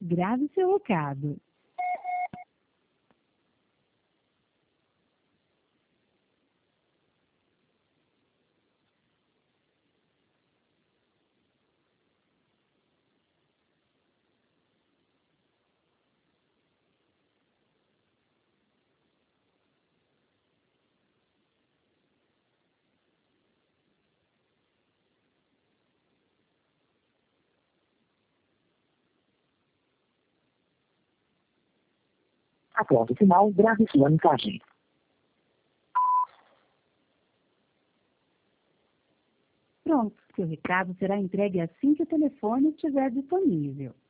Grave seu recado. Após o sinal, grave sua mensagem. Pronto, seu recado será entregue assim que o telefone estiver disponível.